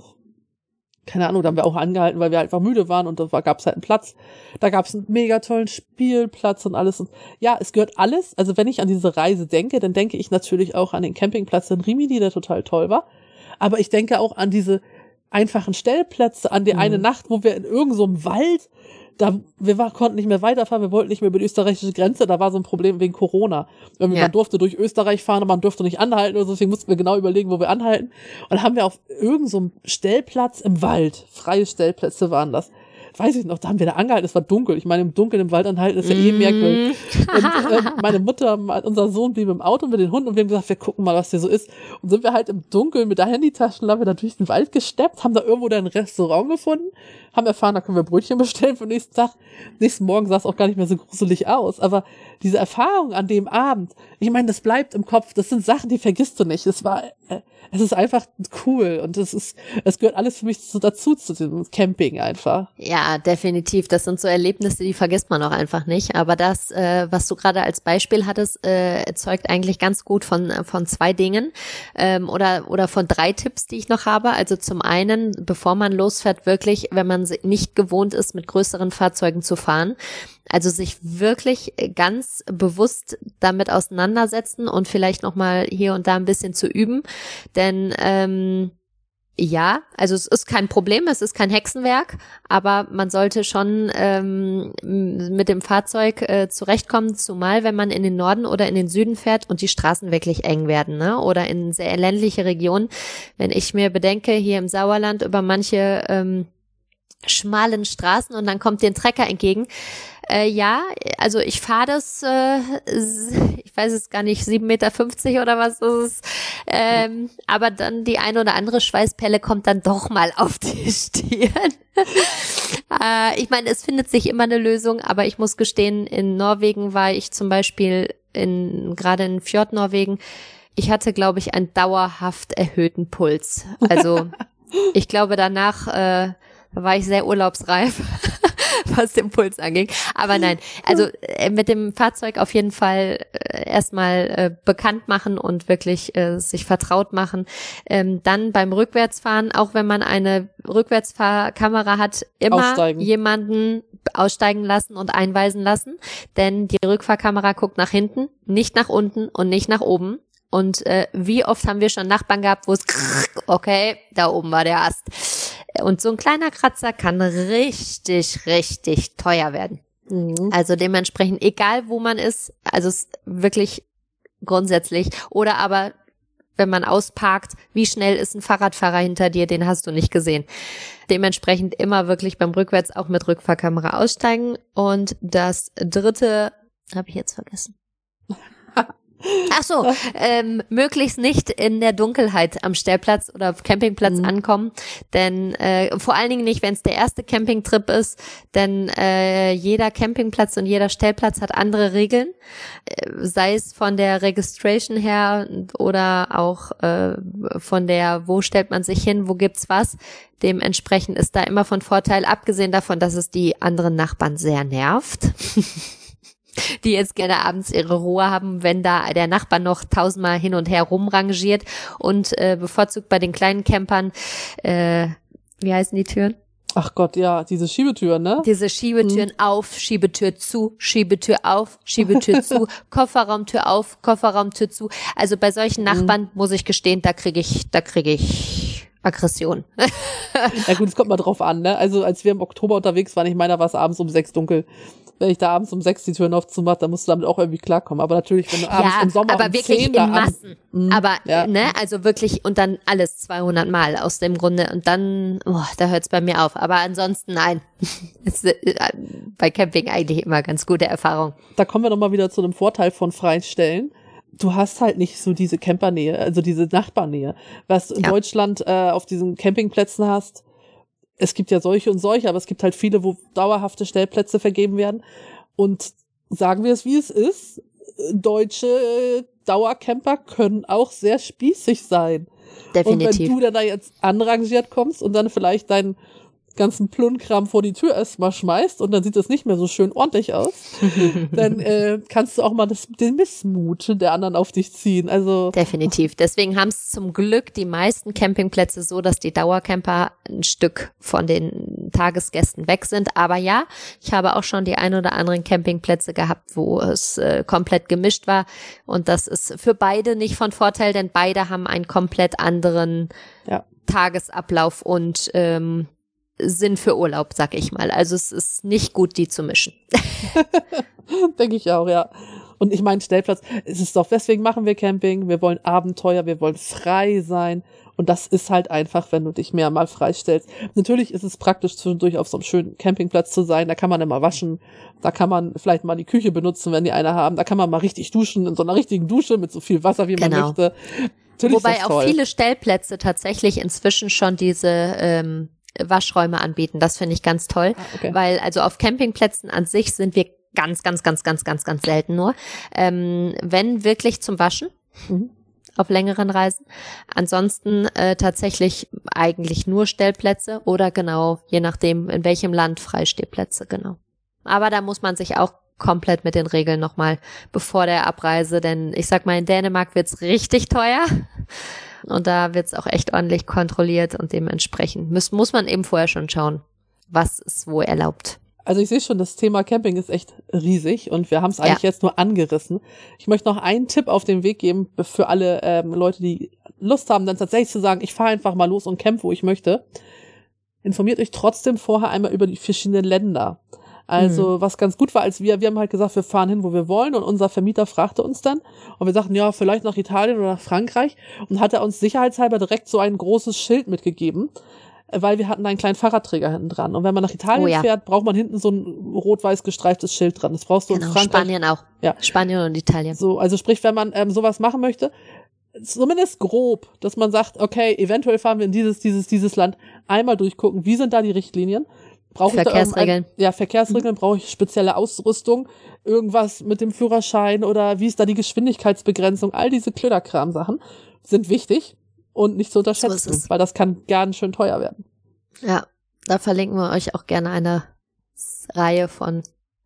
Keine Ahnung, da haben wir auch angehalten, weil wir einfach müde waren und da gab es halt einen Platz. Da gab es einen mega tollen Spielplatz und alles. Und ja, es gehört alles. Also wenn ich an diese Reise denke, dann denke ich natürlich auch an den Campingplatz in Rimini, der total toll war. Aber ich denke auch an diese einfachen Stellplätze, an die mhm. eine Nacht, wo wir in irgend so einem Wald, da wir war, konnten nicht mehr weiterfahren, wir wollten nicht mehr über die österreichische Grenze, da war so ein Problem wegen Corona. Irgendwie ja. Man durfte durch Österreich fahren, aber man durfte nicht anhalten oder so, deswegen mussten wir genau überlegen, wo wir anhalten. Und dann haben wir auf irgendeinem so Stellplatz im Wald, freie Stellplätze waren das, weiß ich noch, da haben wir da angehalten, es war dunkel. Ich meine, im Dunkeln im Wald anhalten ist ja eh merkwürdig. Und äh, meine Mutter, unser Sohn blieb im Auto mit den Hunden und wir haben gesagt, wir gucken mal, was hier so ist. Und sind wir halt im Dunkeln mit der Handytaschenlampe da durch den Wald gesteppt, haben da irgendwo da ein Restaurant gefunden, haben erfahren, da können wir Brötchen bestellen für den nächsten Tag. Nächsten Morgen sah es auch gar nicht mehr so gruselig aus. Aber diese Erfahrung an dem Abend, ich meine, das bleibt im Kopf. Das sind Sachen, die vergisst du nicht. Es war, äh, es ist einfach cool und es ist, es gehört alles für mich so dazu, zu diesem Camping einfach. Ja, definitiv. Das sind so Erlebnisse, die vergisst man auch einfach nicht. Aber das, äh, was du gerade als Beispiel hattest, äh, zeugt eigentlich ganz gut von von zwei Dingen ähm, oder oder von drei Tipps, die ich noch habe. Also zum einen, bevor man losfährt, wirklich, wenn man nicht gewohnt ist, mit größeren Fahrzeugen zu fahren, also sich wirklich ganz bewusst damit auseinandersetzen und vielleicht nochmal hier und da ein bisschen zu üben. Denn ähm, ja, also es ist kein Problem, es ist kein Hexenwerk, aber man sollte schon ähm, mit dem Fahrzeug äh, zurechtkommen, zumal wenn man in den Norden oder in den Süden fährt und die Straßen wirklich eng werden, ne? Oder in sehr ländliche Regionen. Wenn ich mir bedenke, hier im Sauerland über manche ähm, schmalen Straßen und dann kommt dir ein Trecker entgegen. Äh, ja, also ich fahre das, äh, ich weiß es gar nicht, sieben Meter fünfzig oder was ist es, ähm, aber dann die eine oder andere Schweißpelle kommt dann doch mal auf die Stirn. äh, ich meine, es findet sich immer eine Lösung, aber ich muss gestehen, in Norwegen war ich zum Beispiel in gerade in Fjord Norwegen, ich hatte, glaube ich, einen dauerhaft erhöhten Puls. Also ich glaube danach äh, da war ich sehr urlaubsreif, was den Puls anging. Aber nein, also äh, mit dem Fahrzeug auf jeden Fall äh, erstmal äh, bekannt machen und wirklich äh, sich vertraut machen. Ähm, dann beim Rückwärtsfahren, auch wenn man eine Rückwärtsfahrkamera hat, immer aussteigen. Jemanden aussteigen lassen und einweisen lassen. Denn die Rückfahrkamera guckt nach hinten, nicht nach unten und nicht nach oben. Und äh, wie oft haben wir schon Nachbarn gehabt, wo es okay, da oben war der Ast. Und so ein kleiner Kratzer kann richtig, richtig teuer werden. Mhm. Also dementsprechend, egal wo man ist, also es wirklich grundsätzlich. Oder aber, wenn man ausparkt, wie schnell ist ein Fahrradfahrer hinter dir, den hast du nicht gesehen. Dementsprechend immer wirklich beim Rückwärts auch mit Rückfahrkamera aussteigen. Und das dritte, habe ich jetzt vergessen. Ach so, ähm, möglichst nicht in der Dunkelheit am Stellplatz oder Campingplatz mhm. ankommen, denn äh, vor allen Dingen nicht, wenn es der erste Campingtrip ist, denn äh, jeder Campingplatz und jeder Stellplatz hat andere Regeln, äh, sei es von der Registration her oder auch äh, von der, wo stellt man sich hin, wo gibt's was. Dementsprechend ist da immer von Vorteil, abgesehen davon, dass es die anderen Nachbarn sehr nervt. Die jetzt gerne abends ihre Ruhe haben, wenn da der Nachbar noch tausendmal hin und her rumrangiert und äh, bevorzugt bei den kleinen Campern, äh, wie heißen die Türen? Ach Gott, ja, diese Schiebetüren, ne? Diese Schiebetüren mhm. auf, Schiebetür zu, Schiebetür auf, Schiebetür zu, Kofferraumtür auf, Kofferraumtür zu. Also bei solchen Nachbarn mhm. muss ich gestehen, da kriege ich, da kriege ich Aggression. Ja gut, es kommt mal drauf an, ne? Also als wir im Oktober unterwegs waren, ich meine, da war es abends um sechs dunkel. Wenn ich da abends um sechs die Türen aufzumache, dann musst du damit auch irgendwie klarkommen. Aber natürlich, wenn du abends ja, im Sommer aber um wirklich zehn in da Massen. Abends, aber, ja. ne, also wirklich und dann alles zweihundert Mal aus dem Grunde und dann, oh, da hört's bei mir auf. Aber ansonsten nein. Es, äh, bei Camping eigentlich immer ganz gute Erfahrung. Da kommen wir nochmal wieder zu einem Vorteil von freien Stellen. Du hast halt nicht so diese Campernähe, also diese Nachbarnähe, was du in ja. Deutschland äh, auf diesen Campingplätzen hast. Es gibt ja solche und solche, aber es gibt halt viele, wo dauerhafte Stellplätze vergeben werden. Und sagen wir es, wie es ist, deutsche Dauercamper können auch sehr spießig sein. Definitiv. Und wenn du dann da jetzt anrangiert kommst und dann vielleicht deinen ganzen Plunnkram vor die Tür erstmal schmeißt und dann sieht das nicht mehr so schön ordentlich aus, dann äh, kannst du auch mal das, den Missmut der anderen auf dich ziehen. Also definitiv. Deswegen haben es zum Glück die meisten Campingplätze so, dass die Dauercamper ein Stück von den Tagesgästen weg sind. Aber ja, ich habe auch schon die ein oder anderen Campingplätze gehabt, wo es äh, komplett gemischt war. Und das ist für beide nicht von Vorteil, denn beide haben einen komplett anderen ja. Tagesablauf und ähm, Sinn für Urlaub, sag ich mal. Also es ist nicht gut, die zu mischen. Denke ich auch, ja. Und ich meine, Stellplatz, es ist doch, deswegen machen wir Camping, wir wollen Abenteuer, wir wollen frei sein. Und das ist halt einfach, wenn du dich mehr mal freistellst. Natürlich ist es praktisch, zwischendurch auf so einem schönen Campingplatz zu sein. Da kann man immer waschen, da kann man vielleicht mal die Küche benutzen, wenn die eine haben. Da kann man mal richtig duschen, in so einer richtigen Dusche mit so viel Wasser, wie man genau. möchte. Natürlich Wobei auch viele Stellplätze tatsächlich inzwischen schon diese ähm, Waschräume anbieten. Das finde ich ganz toll, ah, okay. weil also auf Campingplätzen an sich sind wir ganz, ganz, ganz, ganz, ganz, ganz selten nur. Ähm, wenn wirklich zum Waschen mhm. auf längeren Reisen. Ansonsten äh, tatsächlich eigentlich nur Stellplätze oder genau, je nachdem in welchem Land Freistehplätze, genau. Aber da muss man sich auch komplett mit den Regeln nochmal bevor der Abreise, denn ich sag mal, in Dänemark wird's richtig teuer. Und da wird's auch echt ordentlich kontrolliert und dementsprechend muss, muss man eben vorher schon schauen, was ist wo erlaubt. Also ich sehe schon, das Thema Camping ist echt riesig und wir haben es eigentlich ja. jetzt nur angerissen. Ich möchte noch einen Tipp auf den Weg geben für alle ähm, Leute, die Lust haben, dann tatsächlich zu sagen, ich fahre einfach mal los und camp, wo ich möchte. Informiert euch trotzdem vorher einmal über die verschiedenen Länder. Also mhm. was ganz gut war, als wir, wir haben halt gesagt, wir fahren hin, wo wir wollen und unser Vermieter fragte uns dann und wir sagten, ja, vielleicht nach Italien oder nach Frankreich und hat er uns sicherheitshalber direkt so ein großes Schild mitgegeben, weil wir hatten einen kleinen Fahrradträger hinten dran und wenn man nach Italien oh, ja. fährt, braucht man hinten so ein rot-weiß gestreiftes Schild dran. Das brauchst du genau, in Frankreich. Spanien auch. Ja. Spanien und Italien. So, also sprich, wenn man ähm, sowas machen möchte, zumindest grob, dass man sagt, okay, eventuell fahren wir in dieses, dieses, dieses Land, einmal durchgucken, wie sind da die Richtlinien? Brauche ich Verkehrsregeln. Da ein, ja, Verkehrsregeln, brauche ich spezielle Ausrüstung, irgendwas mit dem Führerschein oder wie ist da die Geschwindigkeitsbegrenzung? All diese Klöderkram-Sachen sind wichtig und nicht zu unterschätzen, so weil das kann ganz schön teuer werden. Ja, da verlinken wir euch auch gerne eine Reihe von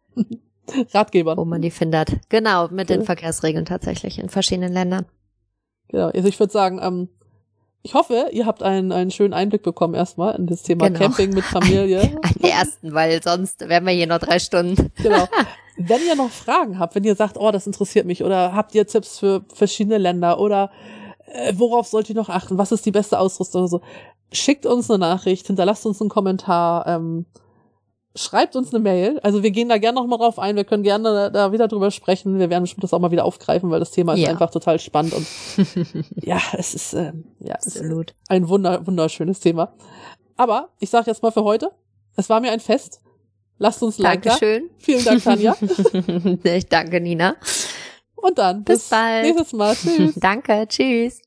Ratgebern, wo man die findet. Genau, mit okay. den Verkehrsregeln tatsächlich in verschiedenen Ländern. Genau, also ich würde sagen, ähm, ich hoffe, ihr habt einen, einen schönen Einblick bekommen erstmal in das Thema genau. Camping mit Familie. Einen ersten, weil sonst wären wir hier noch drei Stunden. Genau. Wenn ihr noch Fragen habt, wenn ihr sagt, oh, das interessiert mich oder habt ihr Tipps für verschiedene Länder oder äh, worauf sollt ihr noch achten, was ist die beste Ausrüstung oder so, schickt uns eine Nachricht, hinterlasst uns einen Kommentar, ähm, schreibt uns eine Mail. Also wir gehen da gerne noch mal drauf ein. Wir können gerne da, da wieder drüber sprechen. Wir werden bestimmt das auch mal wieder aufgreifen, weil das Thema ist ja. einfach total spannend und ja, es ist äh, ja absolut ist ein wunder wunderschönes Thema. Aber ich sage jetzt mal für heute, es war mir ein Fest. Lasst uns Like da. Dankeschön. Vielen Dank, Tanja. Ich danke, Nina. Und dann bis, bis bald. Nächstes Mal. Tschüss. Danke. Tschüss.